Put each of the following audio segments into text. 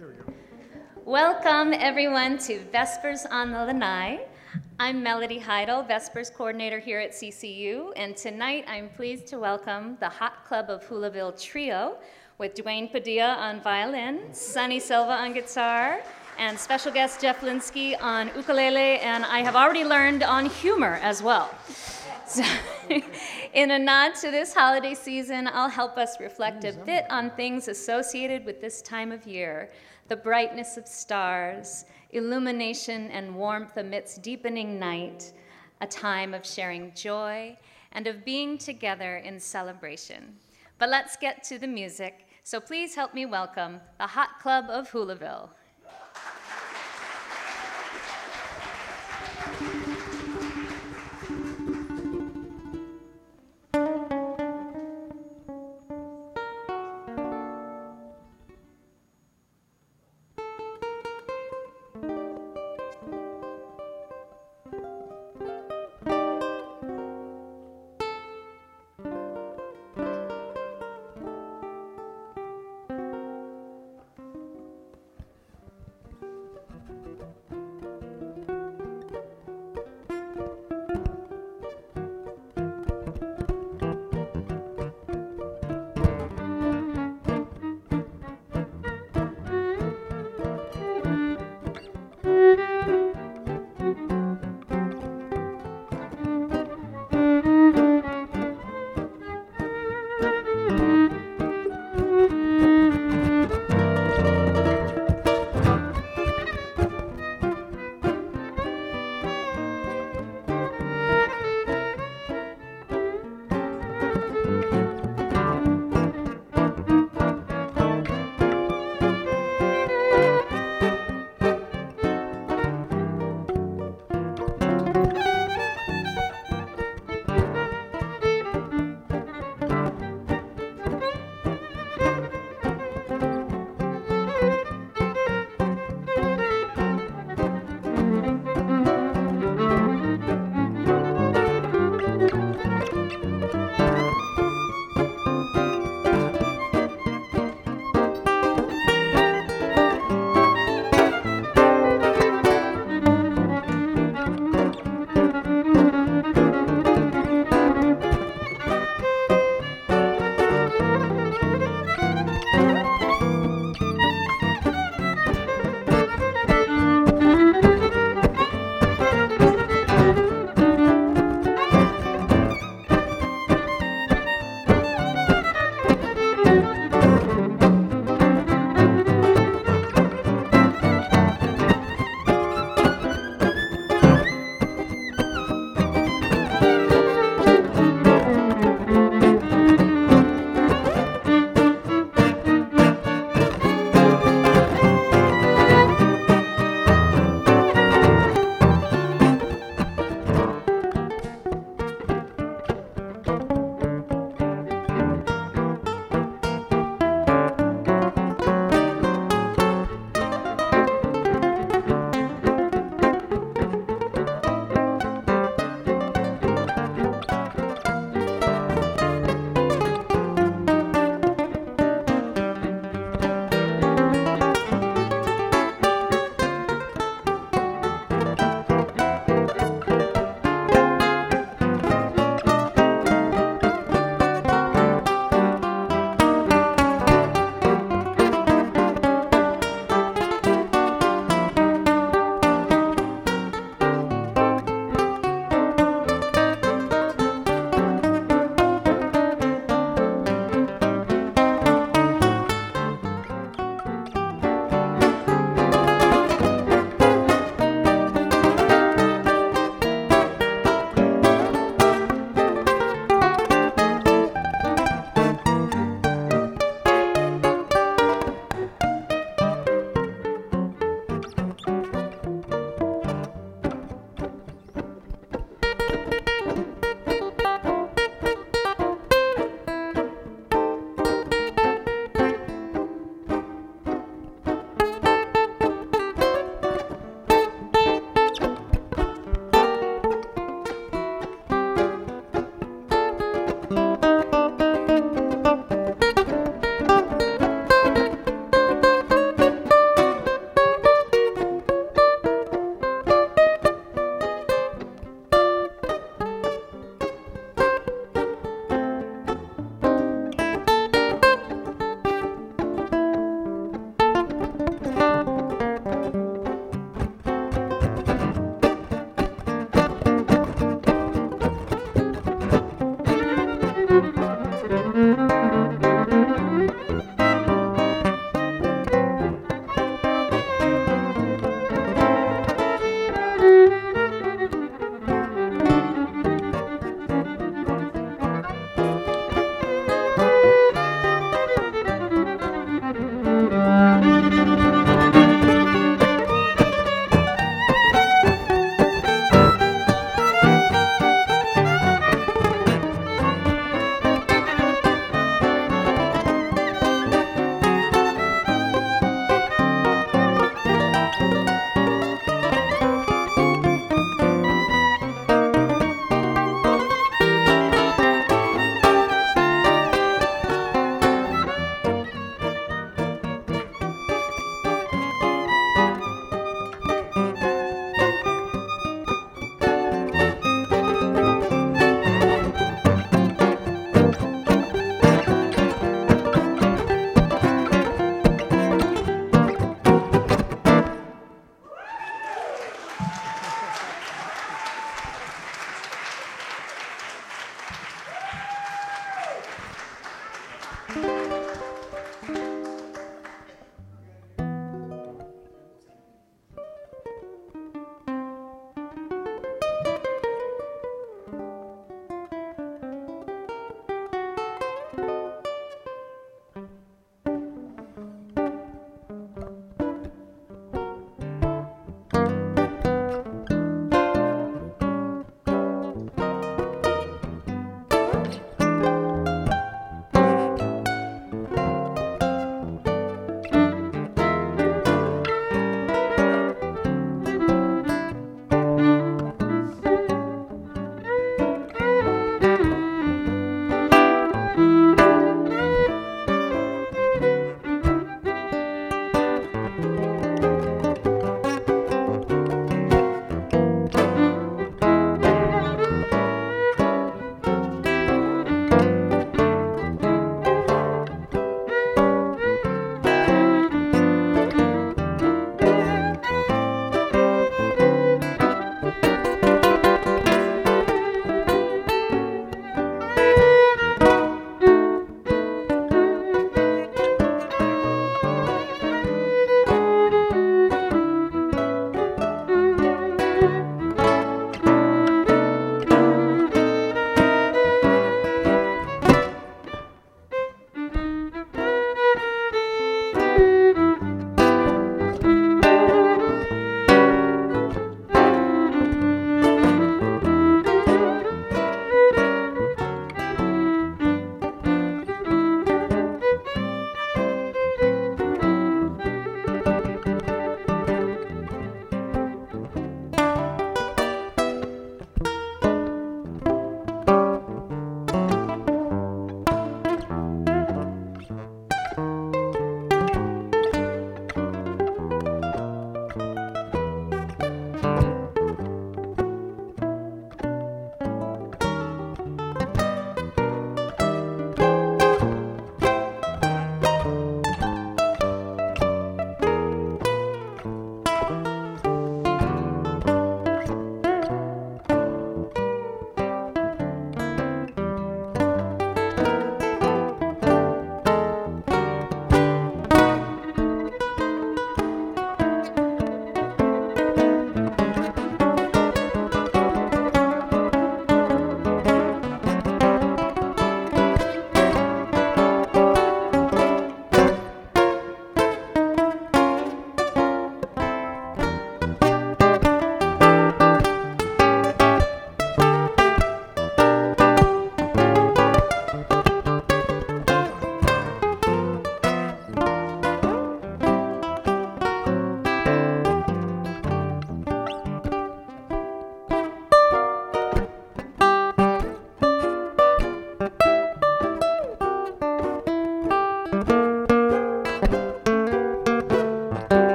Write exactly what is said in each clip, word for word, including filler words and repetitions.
There we go. Welcome, everyone, to Vespers on the Lanai. I'm Melody Heidel, Vespers coordinator here at C C U, and tonight I'm pleased to welcome the Hot Club of Hulaville Trio with Dwayne Padilla on violin, Sunny Silva on guitar, and special guest Jeff Linsky on ukulele, and I have already learned on humor as well. So, in a nod to this holiday season, I'll help us reflect a bit on things associated with this time of year: the brightness of stars, illumination and warmth amidst deepening night, a time of sharing joy and of being together in celebration. But let's get to the music, so please help me welcome the Hot Club of Hulaville.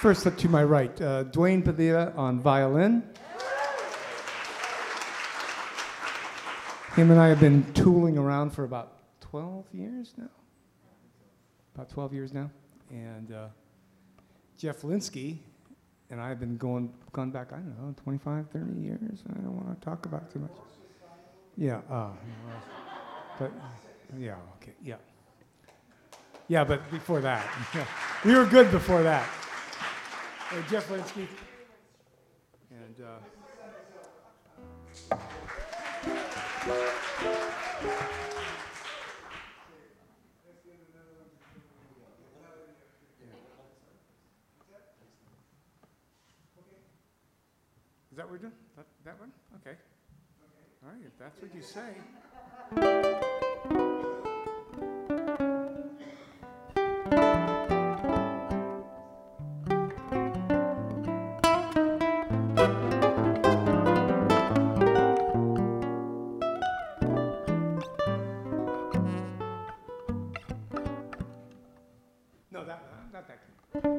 First to my right, uh, Dwayne Padilla on violin. Him and I have been tooling around for about twelve years now. About twelve years now. And uh, Jeff Linsky and I have been going gone back, I don't know, twenty-five, thirty years. I don't want to talk about it too much. Yeah, uh, but, yeah, okay, yeah. Yeah, but before that. Yeah. We were good before that. Uh, Jeff Linsky. And, uh, is that what we're doing? That, that one? Okay. All right, if that's what you say. No, that not that key.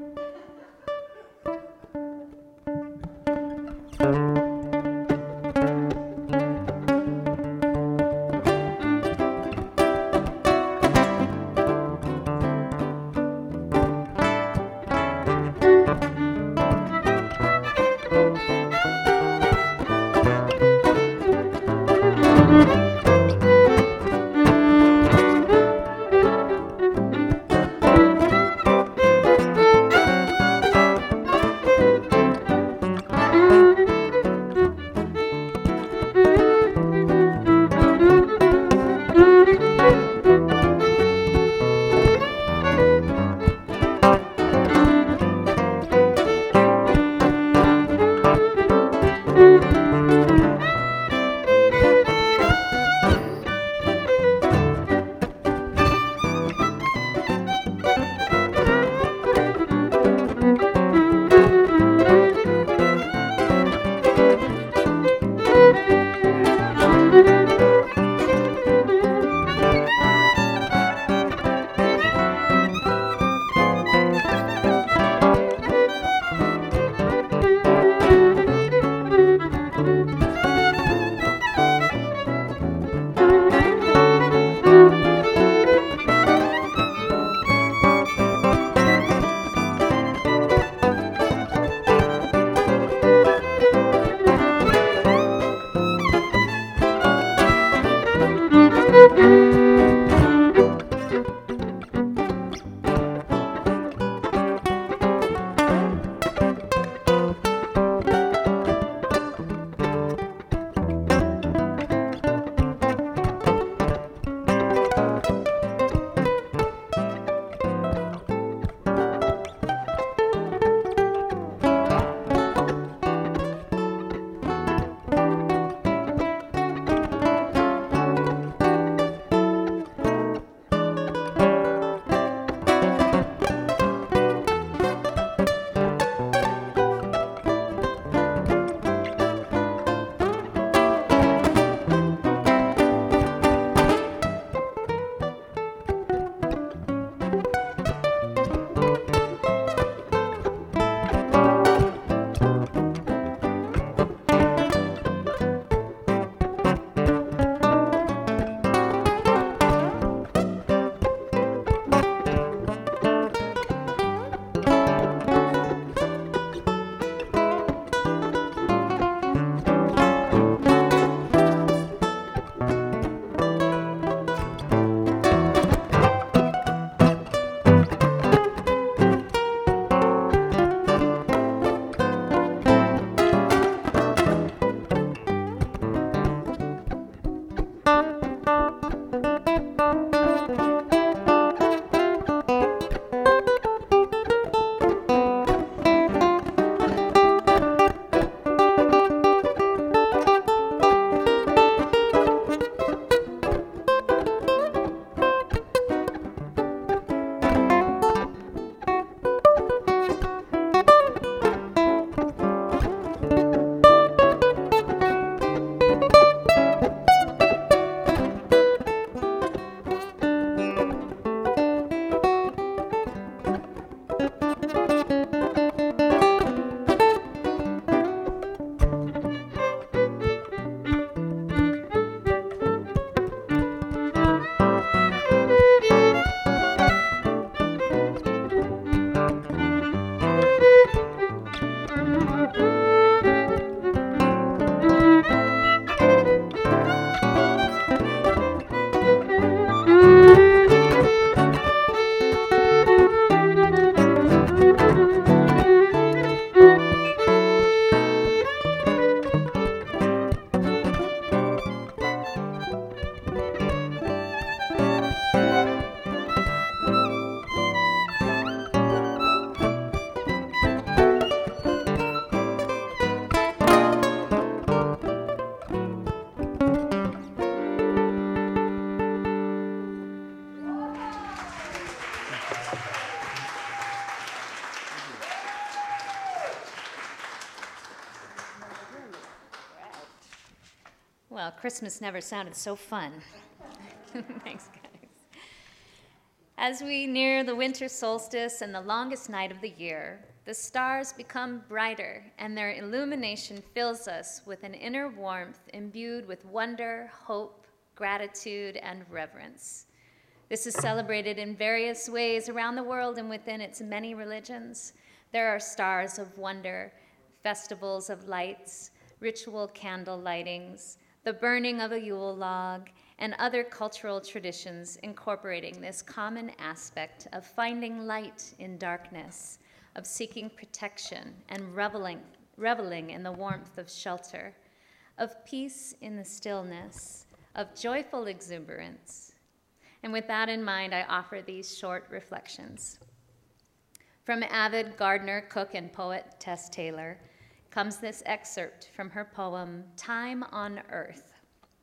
Christmas never sounded so fun. Thanks, guys. As we near the winter solstice and the longest night of the year, the stars become brighter, and their illumination fills us with an inner warmth imbued with wonder, hope, gratitude, and reverence. This is celebrated in various ways around the world and within its many religions. There are stars of wonder, festivals of lights, ritual candle lightings, the burning of a Yule log, and other cultural traditions incorporating this common aspect of finding light in darkness, of seeking protection and reveling, reveling in the warmth of shelter, of peace in the stillness, of joyful exuberance. And with that in mind, I offer these short reflections. From avid gardener, cook, and poet Tess Taylor comes this excerpt from her poem, Time on Earth.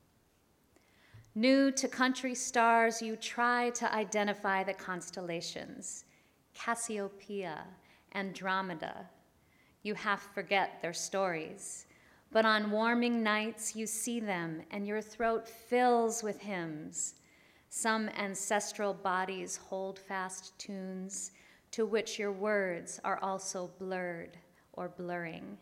New to country stars, you try to identify the constellations, Cassiopeia, Andromeda. You half forget their stories, but on warming nights you see them and your throat fills with hymns. Some ancestral bodies hold fast tunes to which your words are also blurred or blurring.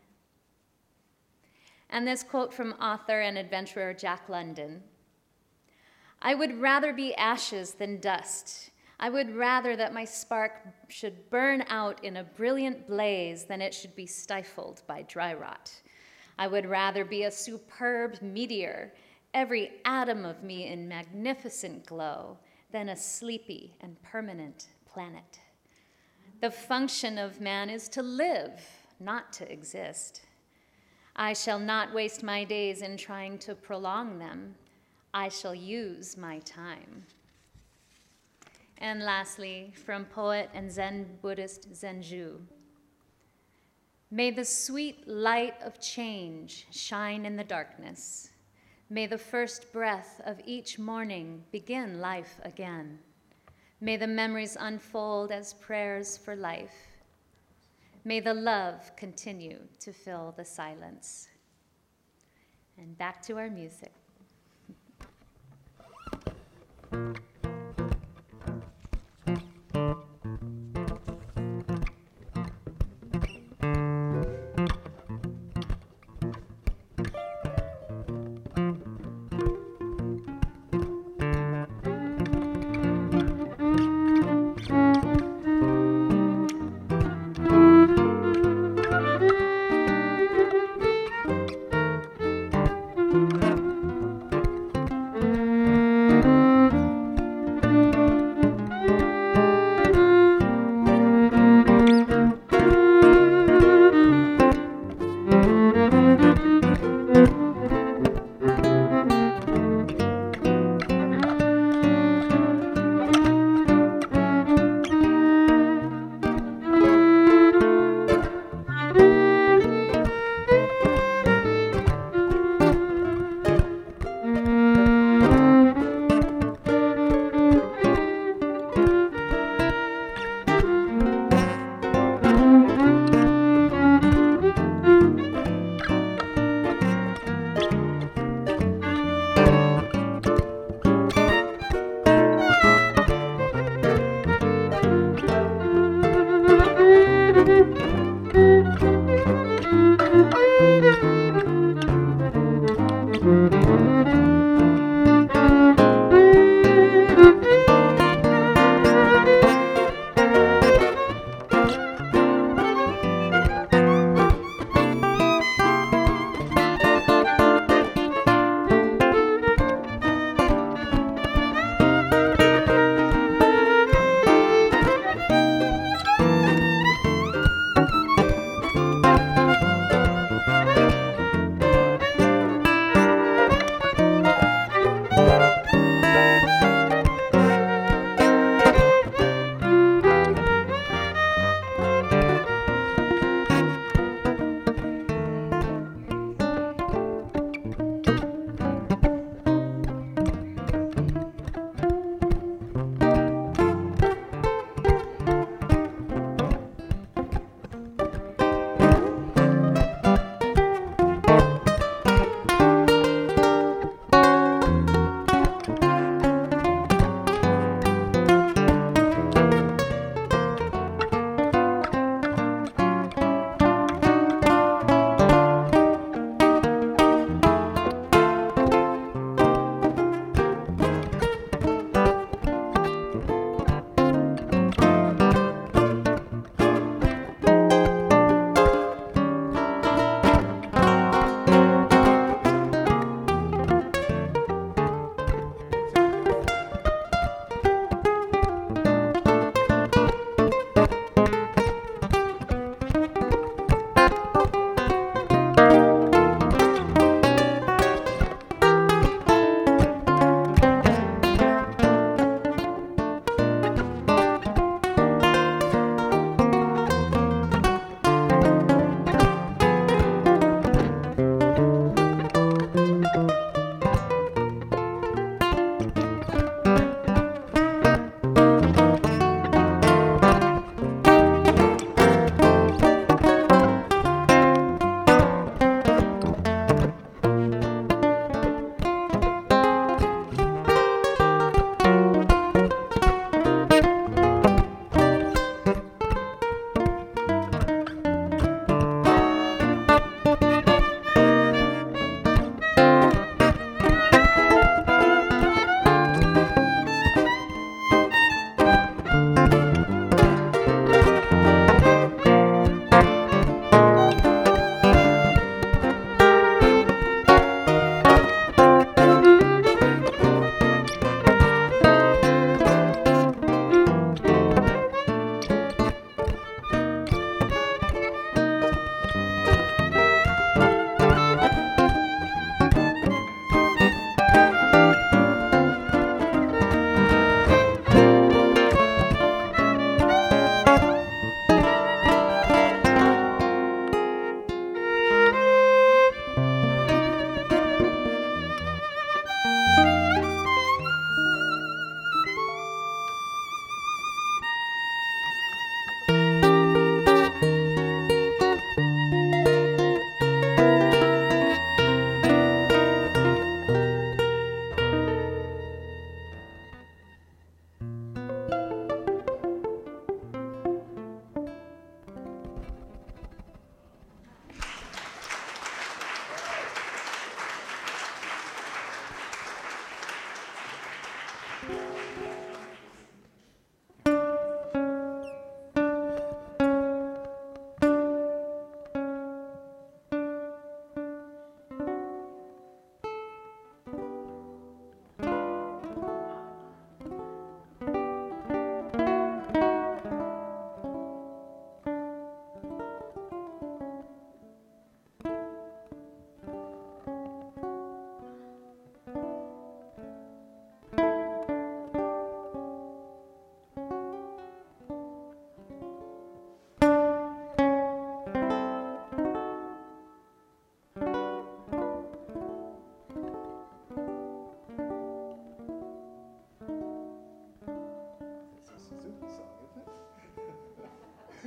And this quote from author and adventurer Jack London. I would rather be ashes than dust. I would rather that my spark should burn out in a brilliant blaze than it should be stifled by dry rot. I would rather be a superb meteor, every atom of me in magnificent glow, than a sleepy and permanent planet. The function of man is to live, not to exist. I shall not waste my days in trying to prolong them. I shall use my time. And lastly, from poet and Zen Buddhist Zenju. May the sweet light of change shine in the darkness. May the first breath of each morning begin life again. May the memories unfold as prayers for life. May the love continue to fill the silence. And back to our music.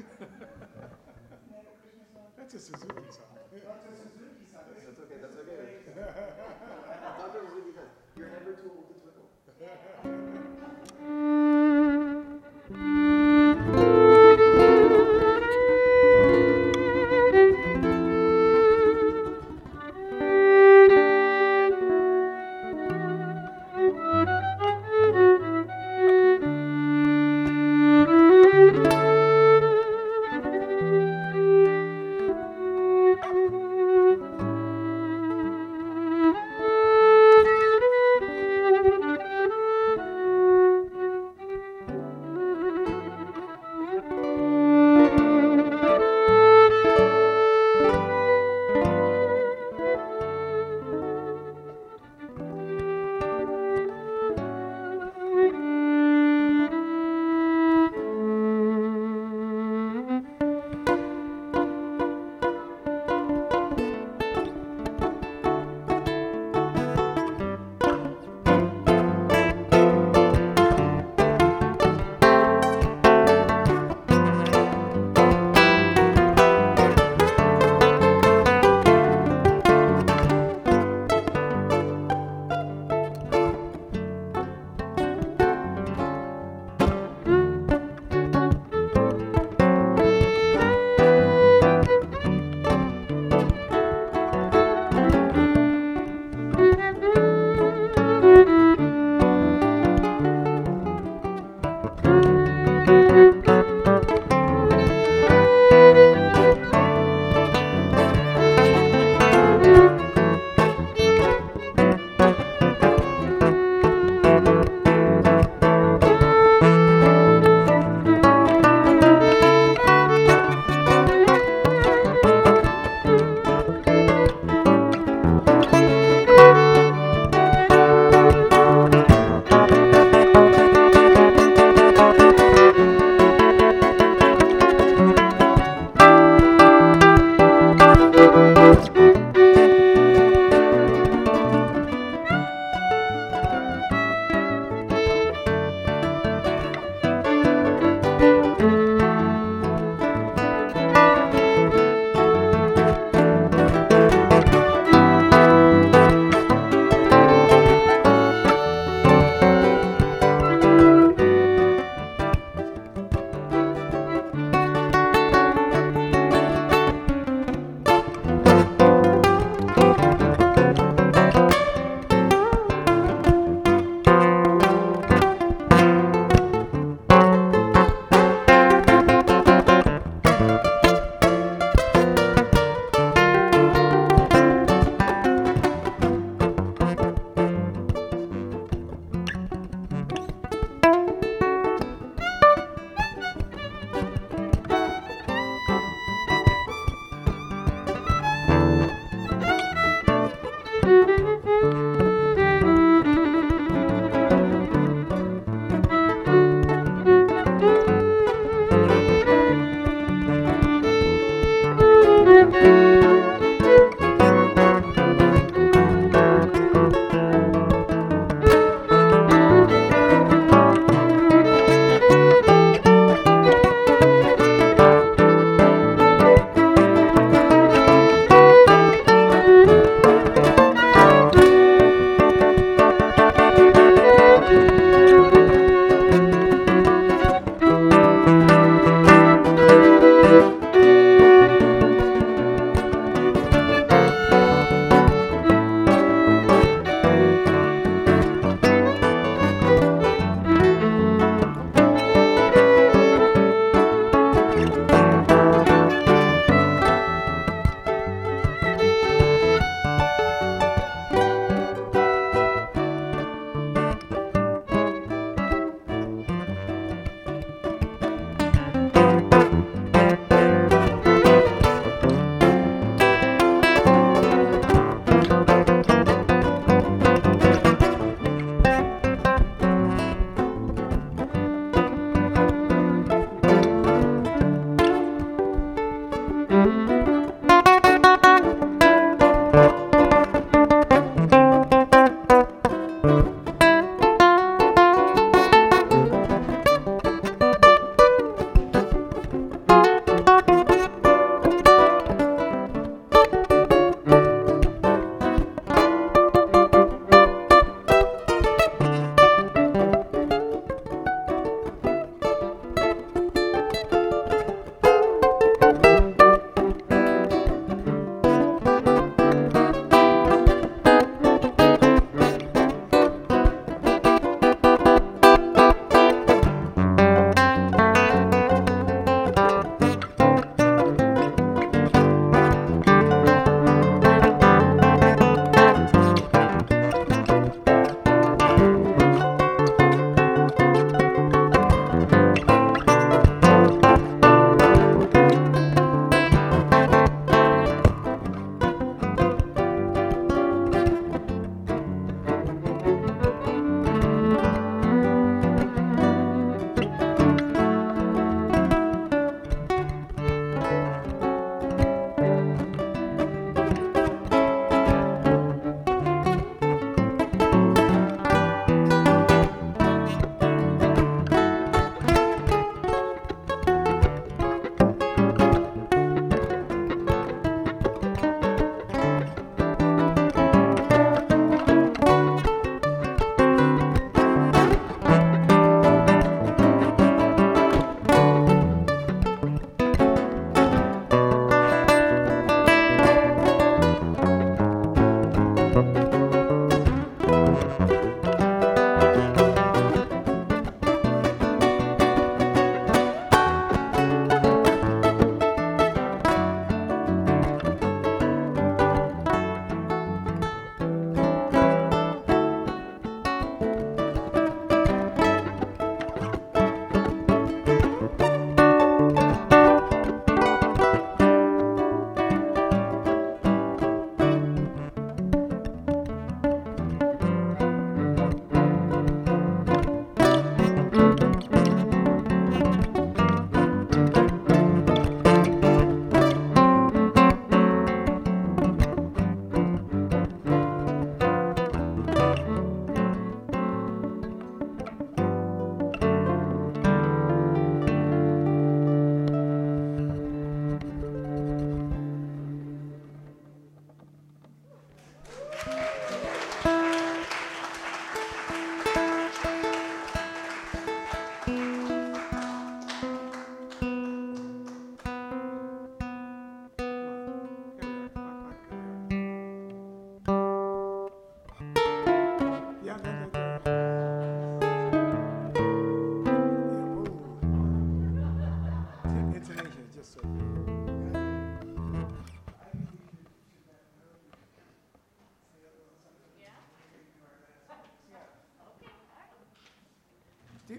That's a Suzuki song. That's okay, that's okay. I thought it was really because you're never too old to twiddle. Thank you.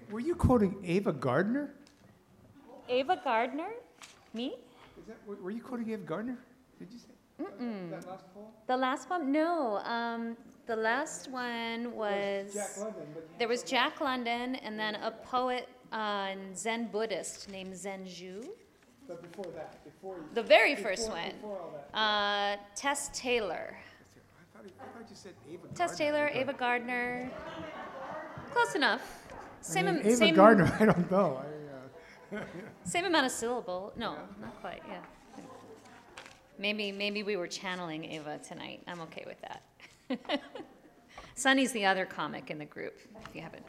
were you quoting Ava Gardner? Ava Gardner? Me? Is that, were were you quoting Ava Gardner? Did you say? Mm-mm. That last poem? The last one? No. Um, the last one was... Jack London. But There was Jack London, and then a poet, uh, Zen Buddhist named Zen Zhu. but before that, before you, The very before, first one. Before all that. Uh, Tess Taylor. I thought, I thought you said Ava Tess Gardner. Taylor, Ava Gardner. Close enough. Same, I mean, am- Ava same, Gardner, I don't know. I, uh, same amount of syllable. No, not quite. Yeah. Maybe, maybe we were channeling Ava tonight. I'm okay with that. Sunny's the other comic in the group, if you haven't.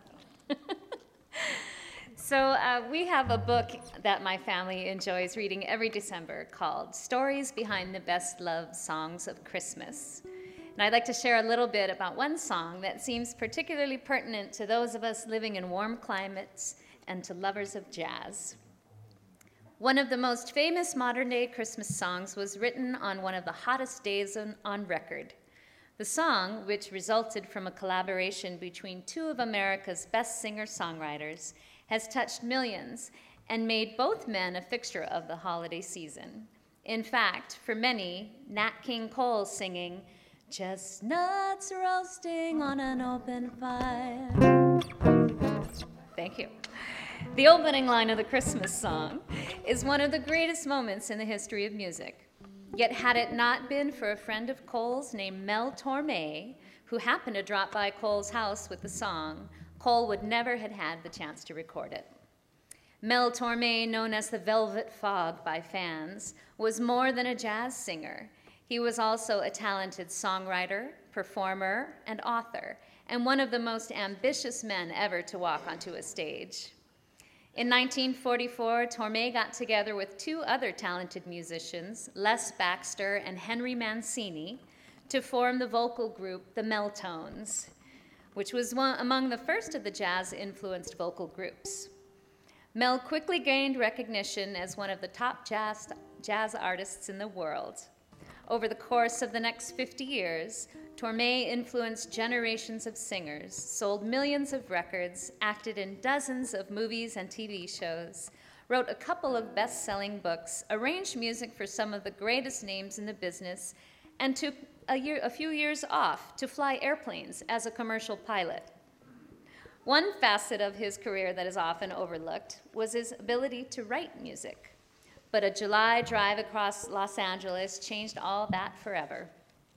So uh, we have a book that my family enjoys reading every December called Stories Behind the Best Loved Songs of Christmas. And I'd like to share a little bit about one song that seems particularly pertinent to those of us living in warm climates and to lovers of jazz. One of the most famous modern-day Christmas songs was written on one of the hottest days on, on record. The song, which resulted from a collaboration between two of America's best singer-songwriters, has touched millions and made both men a fixture of the holiday season. In fact, for many, Nat King Cole singing, "Chestnuts roasting on an open fire." Thank you. The opening line of the Christmas song is one of the greatest moments in the history of music. Yet had it not been for a friend of Cole's named Mel Torme, who happened to drop by Cole's house with the song, Cole would never have had the chance to record it. Mel Torme, known as the Velvet Fog by fans, was more than a jazz singer. He was also a talented songwriter, performer, and author, and one of the most ambitious men ever to walk onto a stage. In nineteen forty-four, Torme got together with two other talented musicians, Les Baxter and Henry Mancini, to form the vocal group The Meltones, which was one among the first of the jazz-influenced vocal groups. Mel quickly gained recognition as one of the top jazz, jazz artists in the world. Over the course of the next fifty years, Torme influenced generations of singers, sold millions of records, acted in dozens of movies and T V shows, wrote a couple of best-selling books, arranged music for some of the greatest names in the business, and took a, year, a few years off to fly airplanes as a commercial pilot. One facet of his career that is often overlooked was his ability to write music. But a July drive across Los Angeles changed all that forever.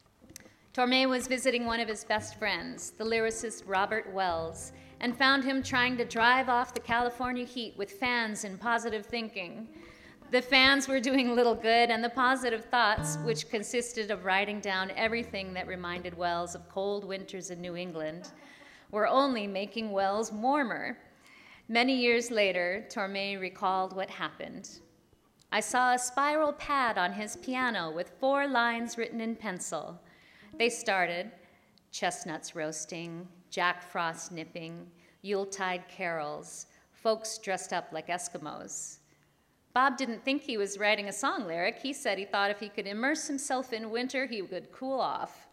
Torme was visiting one of his best friends, the lyricist Robert Wells, and found him trying to drive off the California heat with fans and positive thinking. The fans were doing little good, and the positive thoughts, which consisted of writing down everything that reminded Wells of cold winters in New England, were only making Wells warmer. Many years later, Torme recalled what happened. "I saw a spiral pad on his piano with four lines written in pencil. They started, chestnuts roasting, Jack Frost nipping, Yuletide carols, folks dressed up like Eskimos. Bob didn't think he was writing a song lyric. He said he thought if he could immerse himself in winter, he would cool off."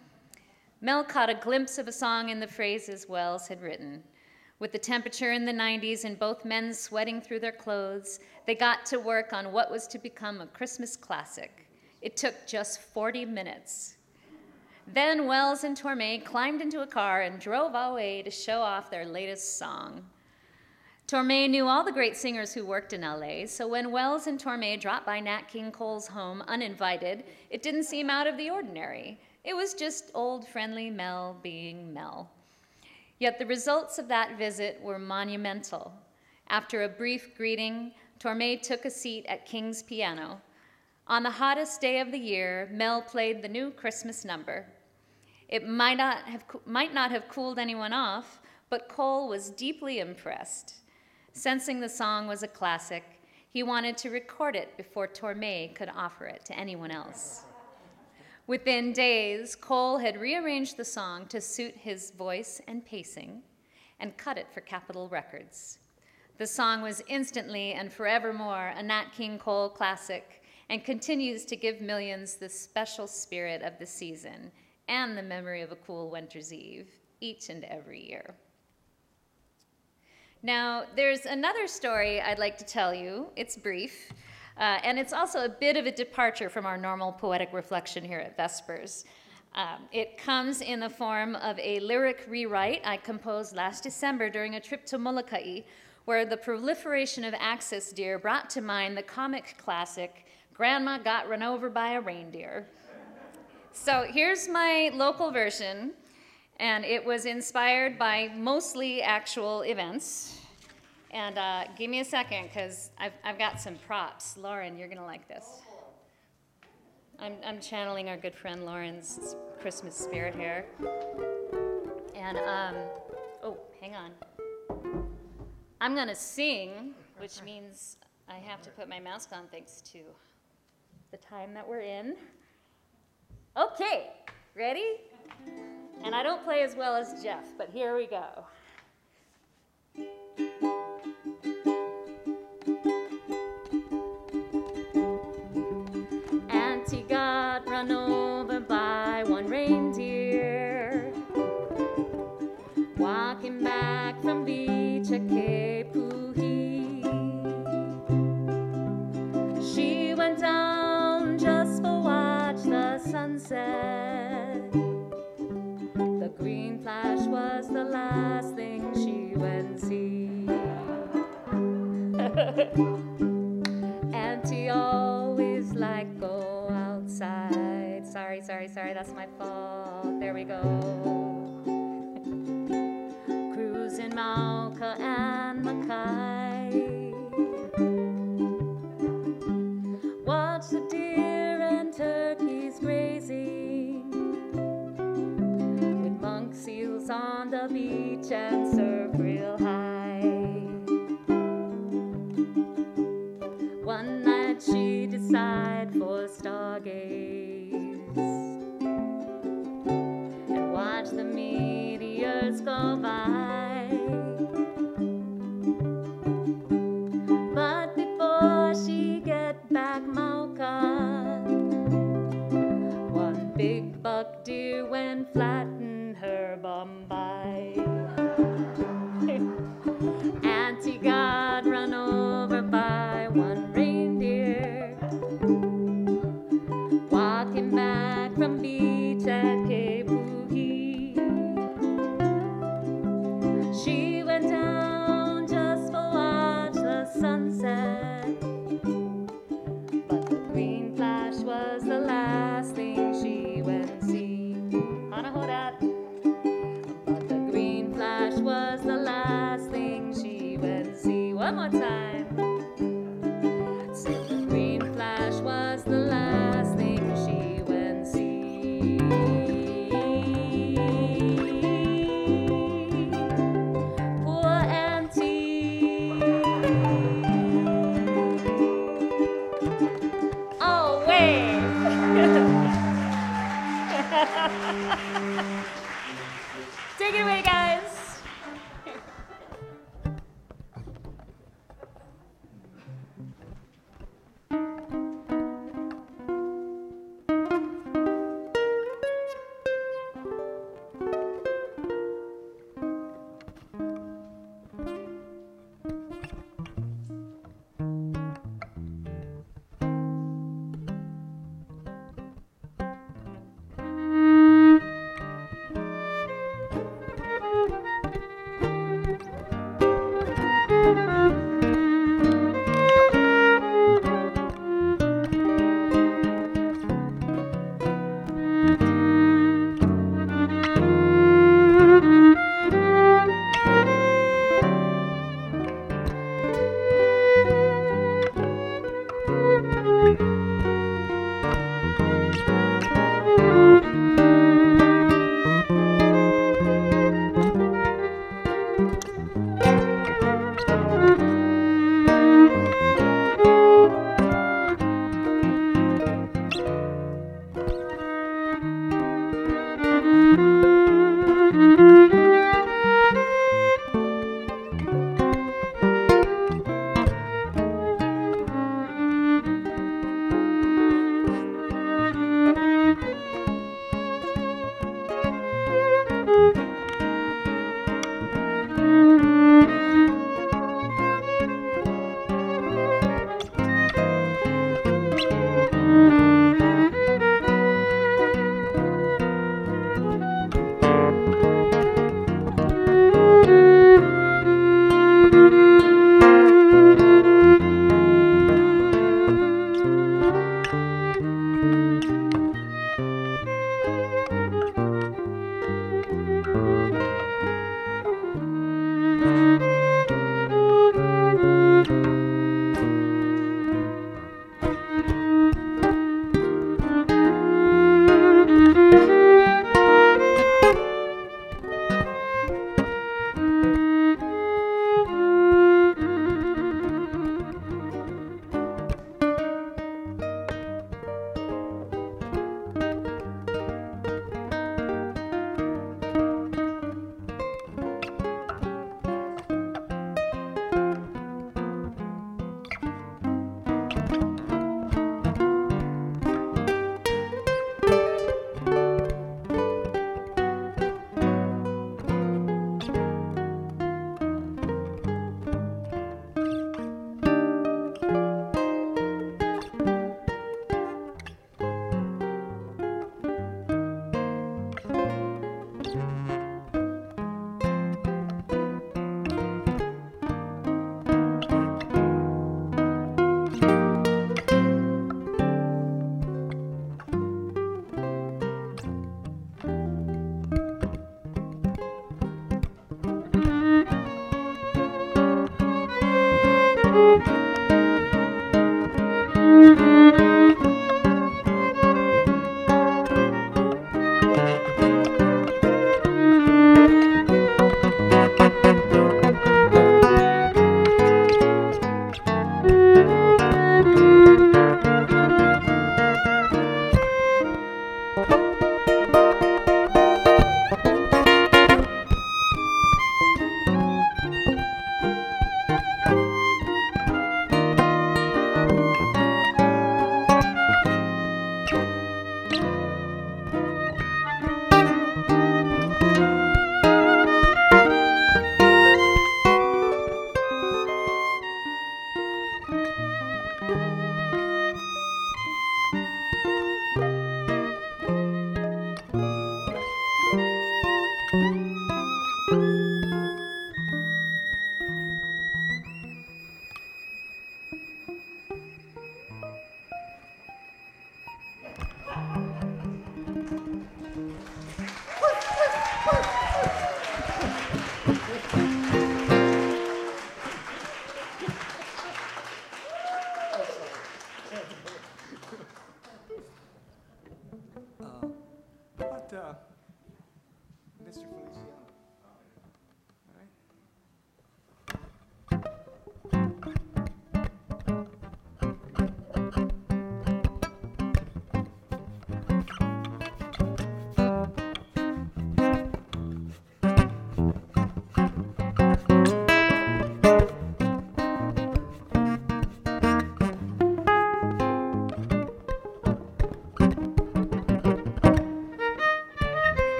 Mel caught a glimpse of a song in the phrases Wells had written. With the temperature in the nineties and both men sweating through their clothes, they got to work on what was to become a Christmas classic. It took just forty minutes. Then Wells and Torme climbed into a car and drove away to show off their latest song. Torme knew all the great singers who worked in L A, so when Wells and Torme dropped by Nat King Cole's home uninvited, it didn't seem out of the ordinary. It was just old friendly Mel being Mel. Yet the results of that visit were monumental. After a brief greeting, Torme took a seat at King's piano. On the hottest day of the year, Mel played the new Christmas number. It might not have, might not have cooled anyone off, but Cole was deeply impressed. Sensing the song was a classic, he wanted to record it before Torme could offer it to anyone else. Within days, Cole had rearranged the song to suit his voice and pacing and cut it for Capitol Records. The song was instantly and forevermore a Nat King Cole classic and continues to give millions the special spirit of the season and the memory of a cool winter's eve each and every year. Now, there's another story I'd like to tell you. It's brief, uh, and it's also a bit of a departure from our normal poetic reflection here at Vespers. Um, it comes in the form of a lyric rewrite I composed last December during a trip to Molokai, where the proliferation of axis deer brought to mind the comic classic, Grandma Got Run Over by a Reindeer. So here's my local version, and it was inspired by mostly actual events. And uh, give me a second, because I've, I've got some props. Lauren, you're going to like this. I'm, I'm channeling our good friend Lauren's Christmas spirit here. And, um, oh, hang on. I'm going to sing, which means I have to put my mask on thanks to the time that we're in. Okay, ready? And I don't play as well as Jeff, but here we go. Auntie got run over by one reindeer, walking back from beach at Cape Puhi. She went down just for watch the sunset. The green flash was the last thing she went see. Auntie always liked go outside. Sorry, sorry, sorry, that's my fault. There we go. Cruising Mauka and Mackay. Watch the deer and turkeys grazing, with monk seals on the beach and surf real high. One night she decided for stargaze and watch the meteors go by. But before she get back Mauka, one big buck deer went flatten her bum by. Auntie got run over by one reindeer, walking back from beach at Cape Puhi. She went down just for watch the sunset, but the green flash was the last thing she went see. Hanahodat. But the green flash was the last thing she went see. One more time. So the green flash was the last thing she went see. Poor Auntie. Oh, wait. Take it away, guys.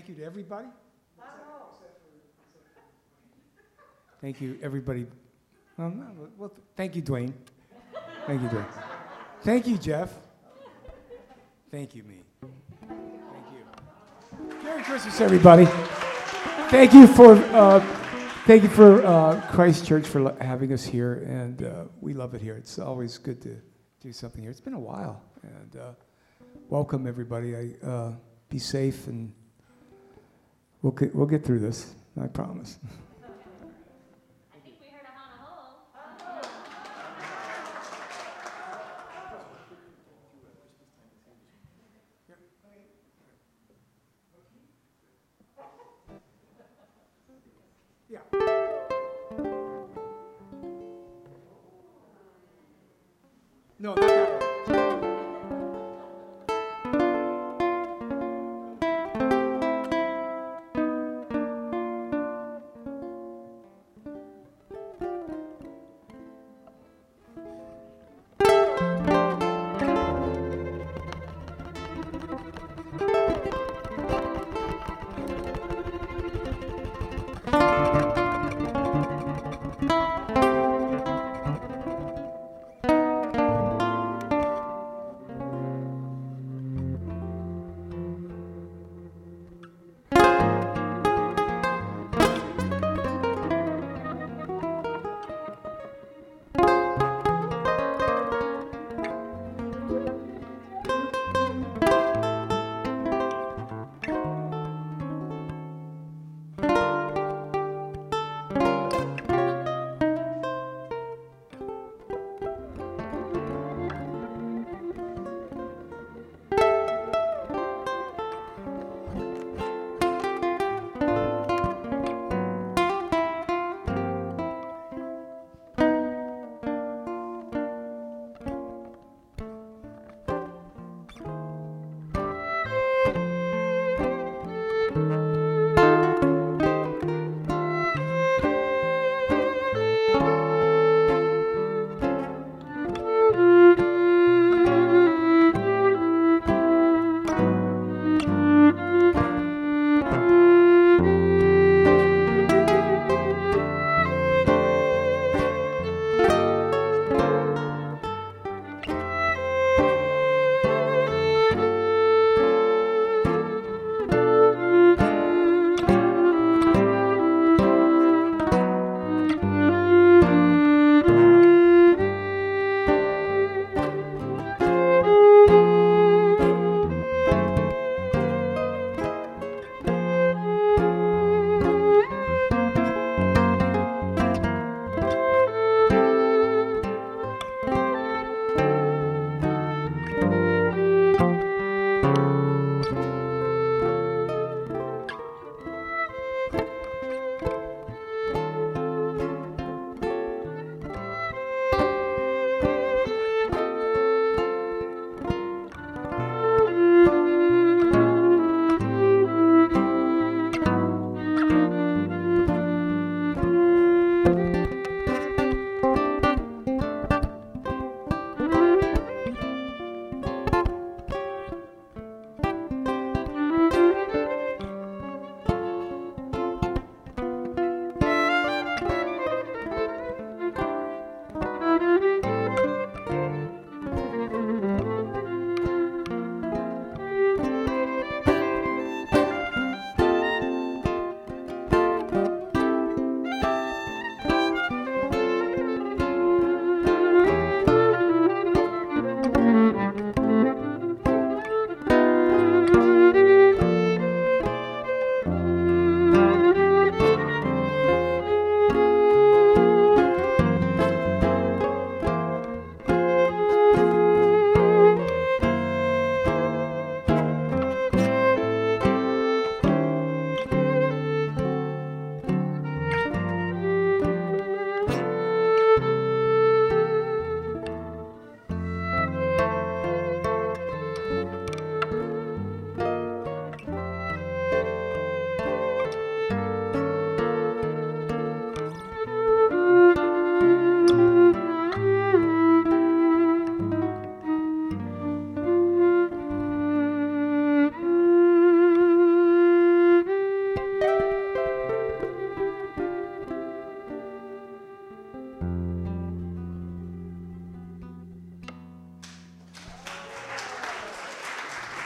thank you to everybody. Thank you, everybody. Um, no, well, th- thank you, Dwayne. Thank you, Dwayne. Thank you, Jeff. Thank you, me. Thank you. Merry Christmas, everybody. Thank you for uh, thank you for uh, Christ Church for lo- having us here, and uh, we love it here. It's always good to do something here. It's been a while, and uh, welcome everybody. I, uh, be safe, and we'll get, we'll get through this. I promise. I think we heard a hana ho. Yeah. No, not that one.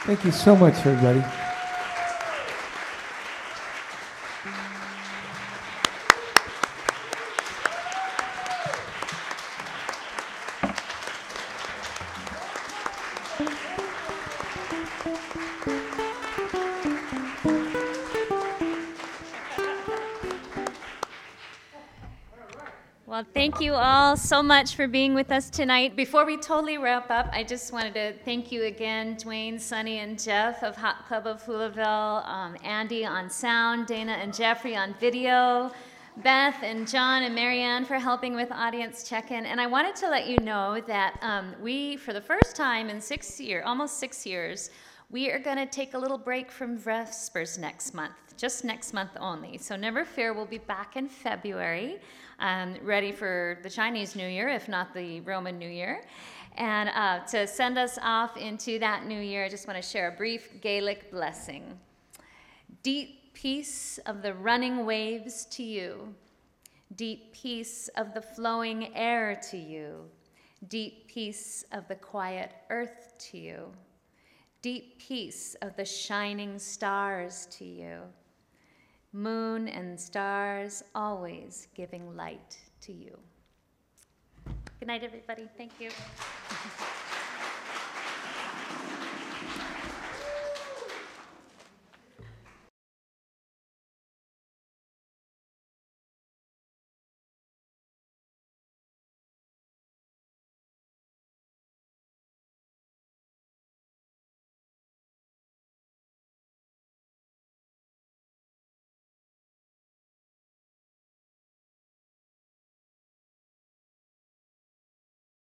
Thank you so much, everybody. Well, thank you all so much for being with us tonight. Before we totally wrap up, I just wanted to thank you again, Dwayne, Sonny, and Jeff of Hot Club of Houlaville, um, Andy on sound, Dana and Jeffrey on video, Beth and John and Marianne for helping with audience check-in. And I wanted to let you know that um, we, for the first time in six years, almost six years, we are going to take a little break from Vespers next month, just next month only. So never fear, we'll be back in February, um, ready for the Chinese New Year, if not the Roman New Year. And uh, to send us off into that new year, I just want to share a brief Gaelic blessing. Deep peace of the running waves to you. Deep peace of the flowing air to you. Deep peace of the quiet earth to you. Deep peace of the shining stars to you. Moon and stars always giving light to you. Good night, everybody. Thank you.